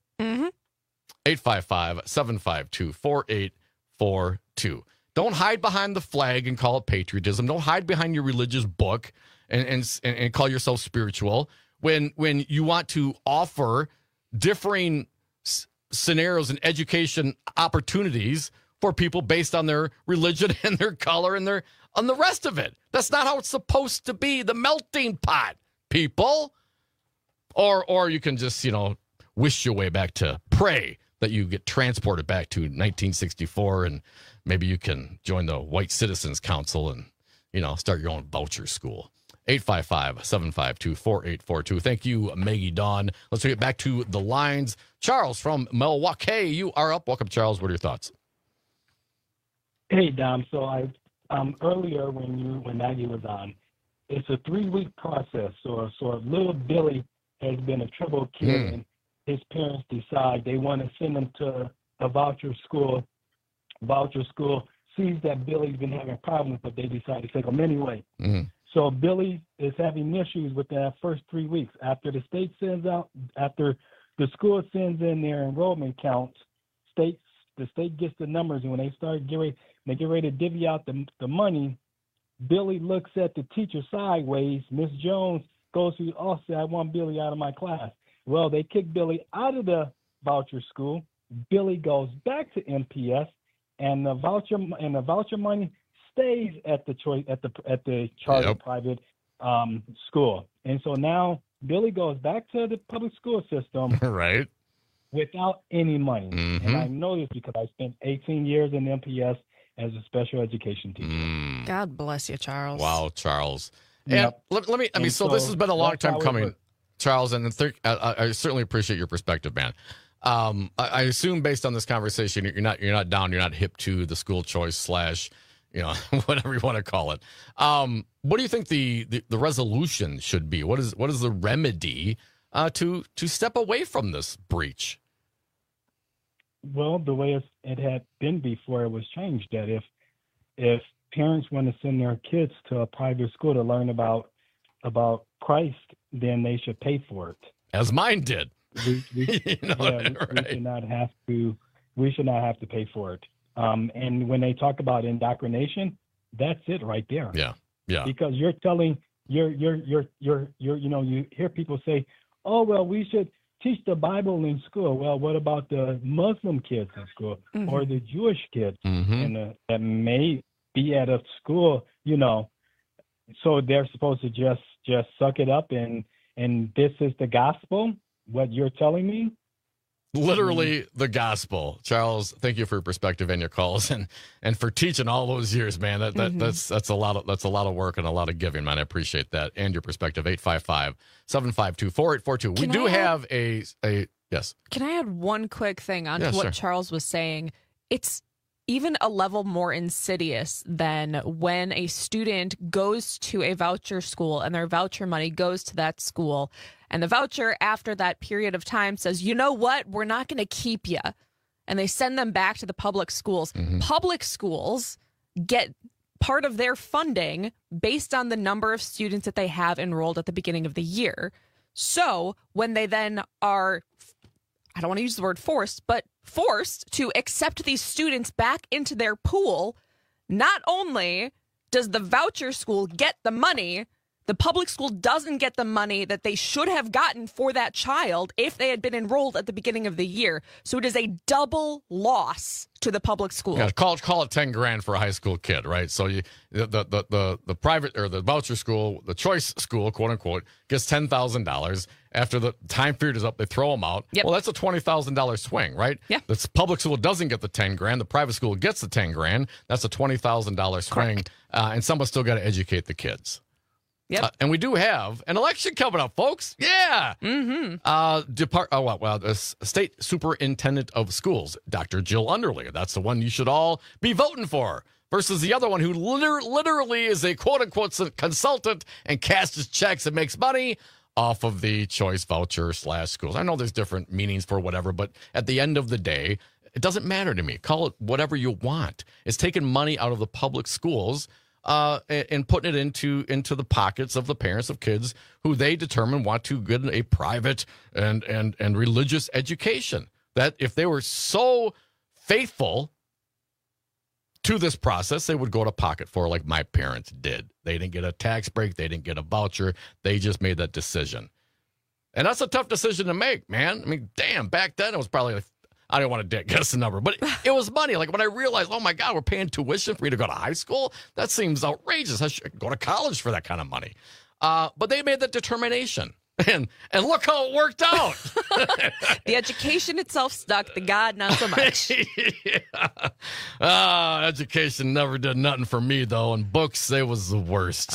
855-752-4842. Don't hide behind the flag and call it patriotism. Don't hide behind your religious book and call yourself spiritual. When you want to offer differing scenarios and education opportunities for people based on their religion and their color and on the rest of it. That's not how it's supposed to be. The melting pot, people. Or you can just, wish your way back to pray that you get transported back to 1964 and maybe you can join the White Citizens Council and, start your own voucher school. 855-752-4842. Thank you, Maggie Dawn. Let's get back to the lines. Charles from Milwaukee, you are up. Welcome, Charles. What are your thoughts? Hey, Dom. So I earlier when Maggie was on, it's a 3-week process. So little Billy has been a troubled kid, and his parents decide they want to send him to a voucher school. Voucher school sees that Billy's been having problems, but they decide to take him anyway. So Billy is having issues with that first 3 weeks. After the state after the school sends in their enrollment counts, the state gets the numbers, and when they get ready to divvy out the money, Billy looks at the teacher sideways. Miss Jones goes to say, I want Billy out of my class. Well, they kick Billy out of the voucher school. Billy goes back to MPS, and the voucher money stays at the charter private school. And so now Billy goes back to the public school system, right, without any money. And I know this because I spent 18 years in MPS as a special education teacher. God bless you, Charles. Wow, Charles. Yep. And let me. So this has been a long time coming, Charles, and I certainly appreciate your perspective, man. I assume based on this conversation, you're not down, you're not hip to the school choice / whatever you want to call it. What do you think the resolution should be? What is the remedy to step away from this breach? Well, the way it had been before, it was changed that if parents want to send their kids to a private school to learn about Christ, then they should pay for it. As mine did. We should not have to. We should not have to pay for it. And when they talk about indoctrination, that's it right there. Yeah. Because you're telling you hear people say, "Oh, well, we should teach the Bible in school." Well, what about the Muslim kids in school or the Jewish kids and that may be at a school? So they're supposed to just suck it up and this is the gospel. What you're telling me? Literally the gospel. Charles, thank you for your perspective and your calls and for teaching all those years, man. That's a lot of work and a lot of giving, man. I appreciate that and your perspective. 855-752-4842. We do have a yes. Can I add one quick thing on what sure. Charles was saying? It's even a level more insidious than when a student goes to a voucher school and their voucher money goes to that school. And the voucher, after that period of time, says, you know what? We're not going to keep you. And they send them back to the public schools. Public schools get part of their funding based on the number of students that they have enrolled at the beginning of the year. So when they then are, I don't want to use the word forced, but forced to accept these students back into their pool, not only does the voucher school get the money, the public school doesn't get the money that they should have gotten for that child if they had been enrolled at the beginning of the year. So it is a double loss to the public school. Yeah, call it $10,000 for a high school kid, right? So the private or the voucher school, the choice school, quote unquote, gets $10,000. After the time period is up, they throw them out. Yep. Well, that's a $20,000 swing, right? Yeah. The public school doesn't get the $10,000. The private school gets the $10,000. That's a $20,000 swing, and someone's still got to educate the kids. Yep. And we do have an election coming up, folks. Yeah. The State Superintendent of Schools, Dr. Jill Underly. That's the one you should all be voting for. Versus the other one who literally is a quote-unquote consultant and cashes checks and makes money off of the choice voucher / schools. I know there's different meanings for whatever, but at the end of the day, it doesn't matter to me. Call it whatever you want. It's taking money out of the public schools and putting it into the pockets of the parents of kids who they determine want to get a private and religious education. That if they were so faithful to this process, they would go to pocket for, like my parents did. They didn't get a tax break. They didn't get a voucher. They just made that decision. And that's a tough decision to make, man. I mean, damn, back then it was probably like, I don't want to guess the number, but it was money. Like when I realized, oh my God, we're paying tuition for me to go to high school. That seems outrageous. I should go to college for that kind of money. But they made that determination. And look how it worked out. The education itself stuck. The God, not so much. Education never did nothing for me, though. And books, they was the worst.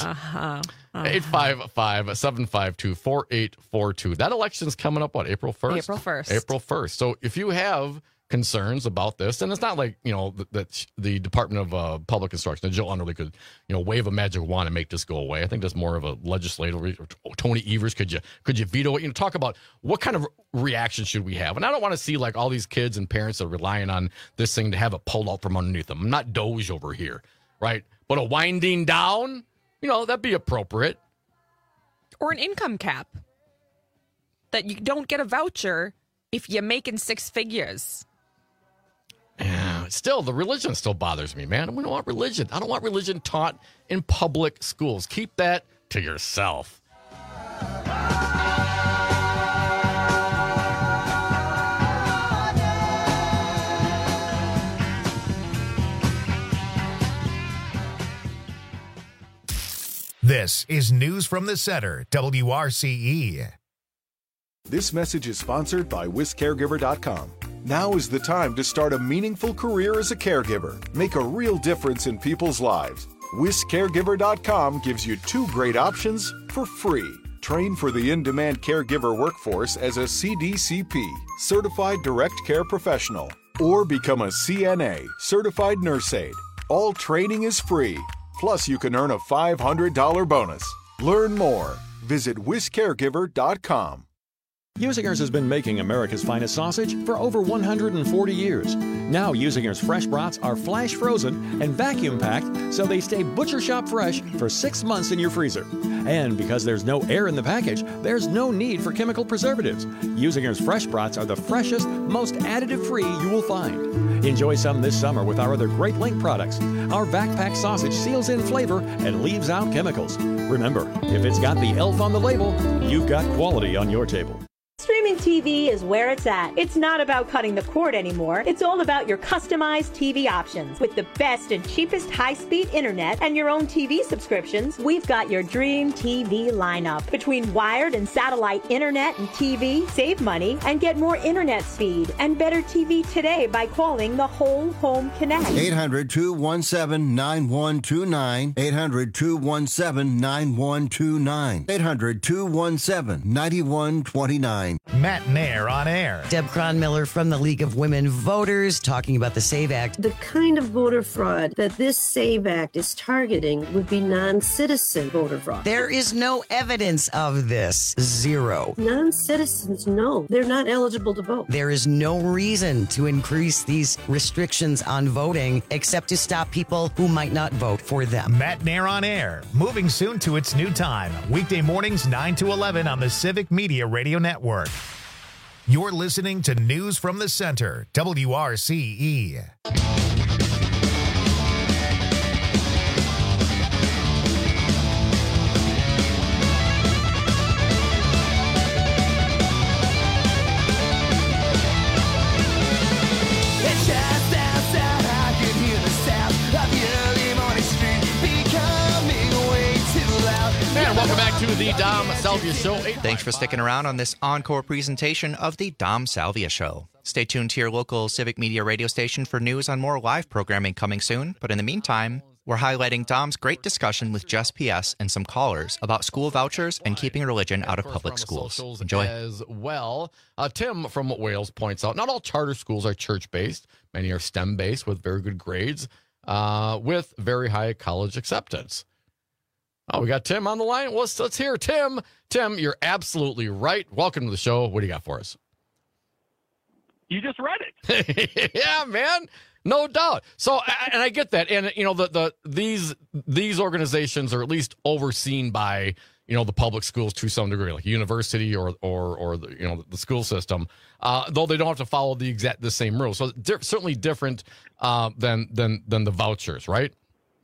855-752-4842. That election's coming up, what, April 1st? April 1st. April 1st. So if you have concerns about this, and it's not like, that the Department of Public Instruction, Jill Underly could, wave a magic wand and make this go away. I think that's more of a legislative. Tony Evers, could you veto it? Talk about what kind of reaction should we have? And I don't want to see like all these kids and parents that are relying on this thing to have it pulled out from underneath them. I'm not Doge over here, right? But a winding down, that'd be appropriate. Or an income cap. That you don't get a voucher if you're making six figures. Yeah, still, the religion still bothers me, man. We don't want religion. I don't want religion taught in public schools. Keep that to yourself. This is News from the Center, WRCE. This message is sponsored by WisCaregiver.com. Now is the time to start a meaningful career as a caregiver. Make a real difference in people's lives. WisCaregiver.com gives you 2 great options for free. Train for the in-demand caregiver workforce as a CDCP, Certified Direct Care Professional, or become a CNA, Certified Nurse Aide. All training is free. Plus, you can earn a $500 bonus. Learn more. Visit WISCaregiver.com. Usinger's has been making America's finest sausage for over 140 years. Now, Usinger's fresh brats are flash frozen and vacuum packed so they stay butcher shop fresh for 6 months in your freezer. And because there's no air in the package, there's no need for chemical preservatives. Usinger's fresh brats are the freshest, most additive-free you will find. Enjoy some this summer with our other great Link products. Our vac-packed sausage seals in flavor and leaves out chemicals. Remember, if it's got the elf on the label, you've got quality on your table. Streaming TV is where it's at. It's not about cutting the cord anymore. It's all about your customized TV options. With the best and cheapest high-speed internet and your own TV subscriptions, we've got your dream TV lineup. Between wired and satellite internet and TV, save money and get more internet speed and better TV today by calling the Whole Home Connect. 800-217-9129. 800-217-9129. 800-217-9129. Matt Nair on air. Deb Cronmiller from the League of Women Voters talking about the SAVE Act. The kind of voter fraud that this SAVE Act is targeting would be non-citizen voter fraud. There is no evidence of this. Zero. Non-citizens, no. They're not eligible to vote. There is no reason to increase these restrictions on voting except to stop people who might not vote for them. Matt Nair on air. Moving soon to its new time. Weekday mornings 9 to 11 on the Civic Media Radio Network. You're listening to News from the Center, WRCE. It's just outside, I can hear the sound of the early morning street becoming way too loud. And welcome back to the Dom Salvia Show. Thanks for sticking around on this encore presentation of the Dom Salvia Show. Stay tuned to your local Civic Media radio station for news on more live programming coming soon. But in the meantime, we're highlighting Dom's great discussion with Jess P.S. and some callers about school vouchers and keeping religion out of public schools. Enjoy. As well. Tim from Wales points out, not all charter schools are church-based. Many are STEM-based with very good grades, with very high college acceptance. Oh, we got Tim on the line. Let's hear Tim. Tim, you're absolutely right. Welcome to the show. What do you got for us? You just read it. Yeah, man. No doubt. So, and I get that. And, you know, these organizations are at least overseen by, you know, the public schools to some degree, like university or the, you know, the school system, though they don't have to follow the same rules. So certainly different than the vouchers, right?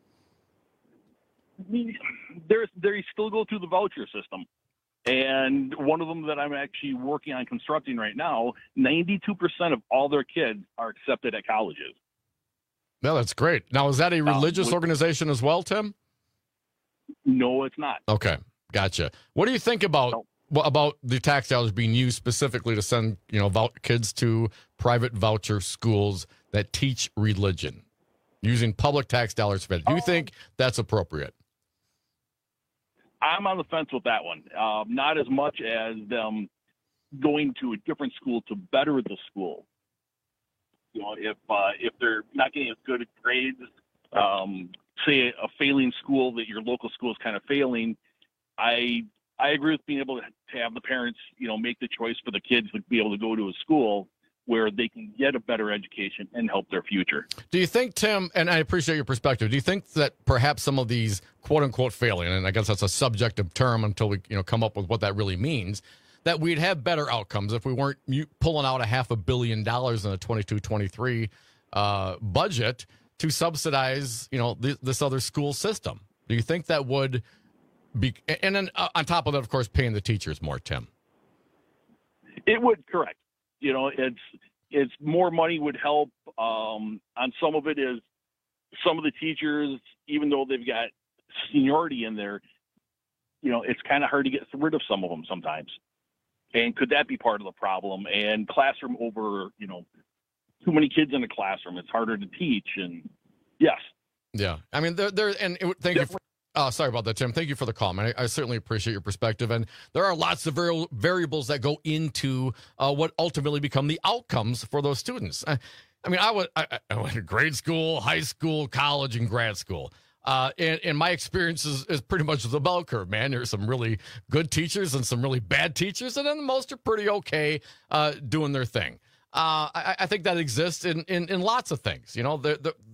They still go through the voucher system. And one of them that I'm actually working on constructing right now, 92% of all their kids are accepted at colleges. No, that's great. Now, is that a religious organization as well, Tim? No, it's not. Okay, gotcha. What do you think about the tax dollars being used specifically to send, you know, kids to private voucher schools that teach religion, using public tax dollars for it? Do you think that's appropriate? I'm on the fence with that one. Not as much as them going to a different school to better the school. You know, if they're not getting as good grades, say a failing school that your local school is kind of failing, I agree with being able to have the parents, you know, make the choice for the kids to be able to go to a school where they can get a better education and help their future. Do you think, Tim, and I appreciate your perspective, do you think that perhaps some of these quote-unquote failing, and I guess that's a subjective term until we, you know, come up with what that really means, that we'd have better outcomes if we weren't pulling out $500 million in a 22-23 budget to subsidize, you know, this other school system? Do you think that would be, and then on top of that, of course, paying the teachers more, Tim? It would, correct. You know, it's more money would help. On some of it is some of the teachers, even though they've got seniority in there, you know, it's kind of hard to get rid of some of them sometimes. And could that be part of the problem? And classroom over, you know, too many kids in a classroom, it's harder to teach. And yes. Yeah. I mean, thank you. Sorry about that, Tim. Thank you for the call, man. I certainly appreciate your perspective. And there are lots of variables that go into what ultimately become the outcomes for those students. I mean, I went to grade school, high school, college, and grad school. And my experience is pretty much the bell curve, man. There's some really good teachers and some really bad teachers, and then most are pretty okay doing their thing. I think that exists in lots of things, you know.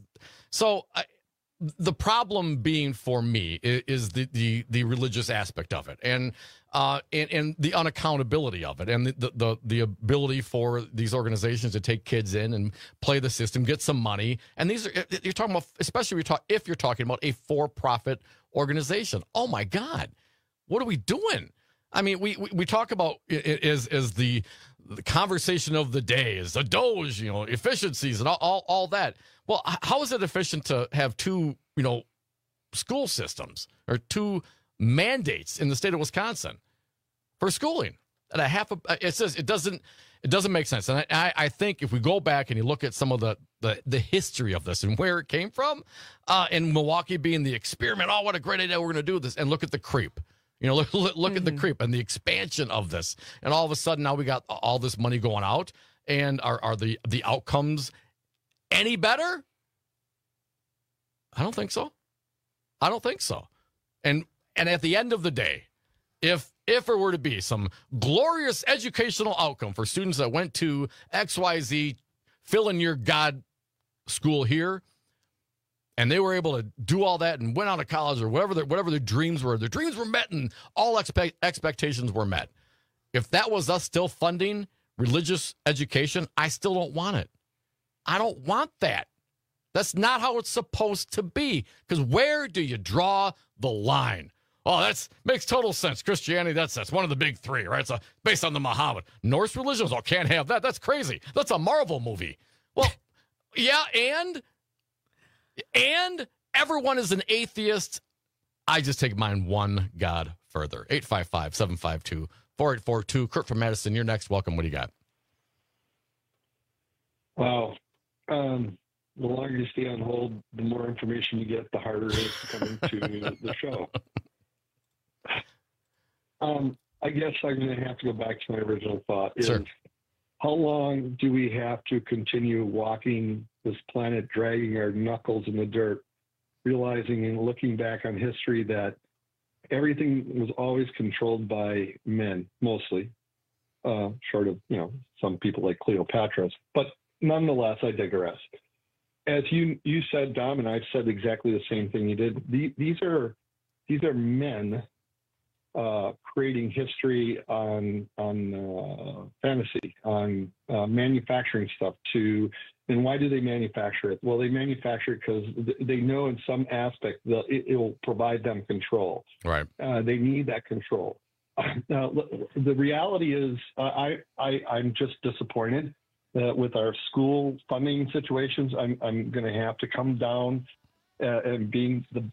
The problem being for me is the religious aspect of it, and the unaccountability of it, and the ability for these organizations to take kids in and play the system, get some money. And these are, you're talking about, especially if you're talking about a for-profit organization. Oh my God, what are we doing? I mean, we talk about it as the conversation of the day is the DOGE, you know, efficiencies and all that. Well, how is it efficient to have two, you know, school systems or two mandates in the state of Wisconsin for schooling at a half? It says it doesn't make sense. And I think if we go back and you look at some of the history of this and where it came from, and Milwaukee being the experiment, oh, what a great idea, we're going to do this, and look at the creep. You know, look at the creep and the expansion of this, and all of a sudden now we got all this money going out, and are the outcomes any better? I don't think so. And at the end of the day, if it were to be some glorious educational outcome for students that went to XYZ, fill in your God school here, and they were able to do all that and went out of college or whatever their dreams were met and all expectations were met. If that was us still funding religious education, I still don't want it. I don't want that. That's not how it's supposed to be. Because where do you draw the line? Oh, that makes total sense. Christianity, that's one of the big three, right? It's based on the Muhammad. Norse religions, oh, can't have that. That's crazy. That's a Marvel movie. Well, yeah, and everyone is an atheist. I just take mine one God further. 855-752-4842. Kurt from Madison, you're next. Welcome. What do you got? Wow. The longer you stay on hold, the more information you get, the harder it is to come into the show. I guess I'm going to have to go back to my original thought. Sure. How long do we have to continue walking this planet, dragging our knuckles in the dirt, realizing and looking back on history that everything was always controlled by men, mostly, short of, you know, some people like Cleopatra's. But nonetheless, I digress. As you said, Dom, and I've said exactly the same thing you did. These are men creating history on fantasy, on manufacturing stuff. And why do they manufacture it? Well, they manufacture it because they know in some aspect that it will provide them control. Right. They need that control. Now, the reality is, I'm just disappointed. With our school funding situations, I'm going to have to come down and being the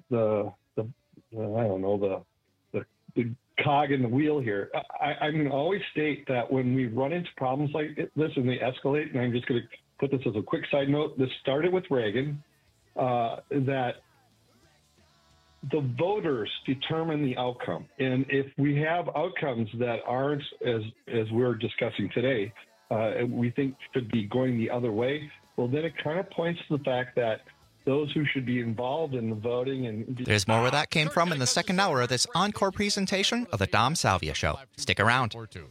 cog in the wheel here. I'm going to always state that when we run into problems like this and they escalate, and I'm just going to put this as a quick side note. This started with Reagan, that the voters determine the outcome, and if we have outcomes that aren't as we're discussing today. We think should be going the other way, well, then it kind of points to the fact that those who should be involved in the voting and... There's more where that came from in the second hour of this encore presentation of the Dom Salvia Show. Stick around.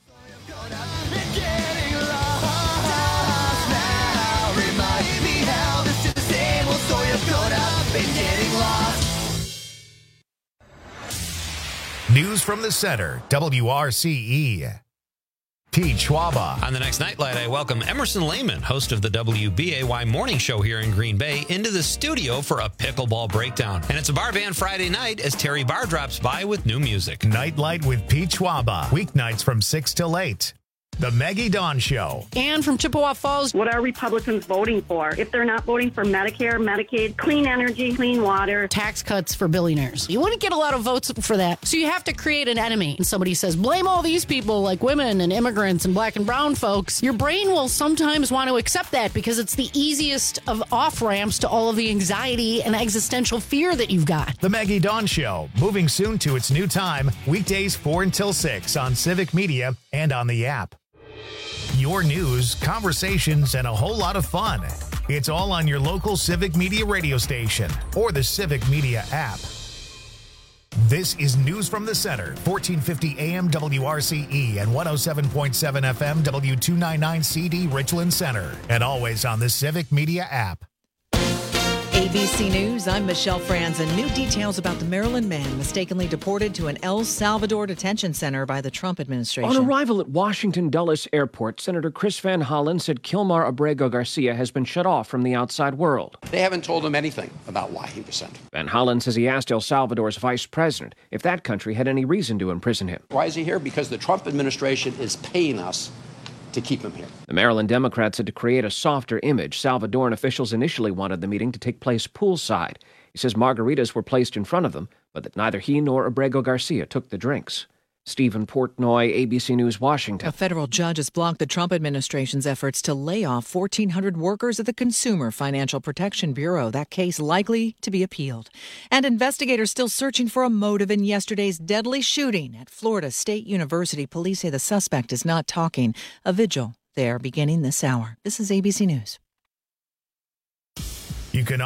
News from the center, WRCE. Pete Schwaba. On the next Nightlight, I welcome Emerson Lehman, host of the WBAY Morning Show here in Green Bay, into the studio for a pickleball breakdown. And it's a bar band Friday night as Terry Barr drops by with new music. Nightlight with Pete Schwaba. Weeknights from 6 till 8. The Maggie Dawn Show. And from Chippewa Falls. What are Republicans voting for? If they're not voting for Medicare, Medicaid, clean energy, clean water. Tax cuts for billionaires. You wouldn't get a lot of votes for that. So you have to create an enemy. And somebody says, blame all these people like women and immigrants and black and brown folks. Your brain will sometimes want to accept that because it's the easiest of off-ramps to all of the anxiety and existential fear that you've got. The Maggie Dawn Show. Moving soon to its new time. Weekdays 4 until 6 on Civic Media and on the app. Your news, conversations, and a whole lot of fun. It's all on your local Civic Media radio station or the Civic Media app. This is News from the Center, 1450 AM WRCE and 107.7 FM W299 CD Richland Center, and always on the Civic Media app. ABC News, I'm Michelle Franzen. New details about the Maryland man mistakenly deported to an El Salvador detention center by the Trump administration. On arrival at Washington Dulles Airport, Senator Chris Van Hollen said Kilmar Abrego Garcia has been shut off from the outside world. They haven't told him anything about why he was sent. Van Hollen says he asked El Salvador's vice president if that country had any reason to imprison him. Why is he here? Because the Trump administration is paying us to keep him here. The Maryland Democrats said to create a softer image, Salvadoran officials initially wanted the meeting to take place poolside. He says margaritas were placed in front of them, but that neither he nor Abrego Garcia took the drinks. Stephen Portnoy, ABC News, Washington. A federal judge has blocked the Trump administration's efforts to lay off 1,400 workers at the Consumer Financial Protection Bureau. That case likely to be appealed. And investigators still searching for a motive in yesterday's deadly shooting at Florida State University. Police say the suspect is not talking. A vigil there beginning this hour. This is ABC News. You can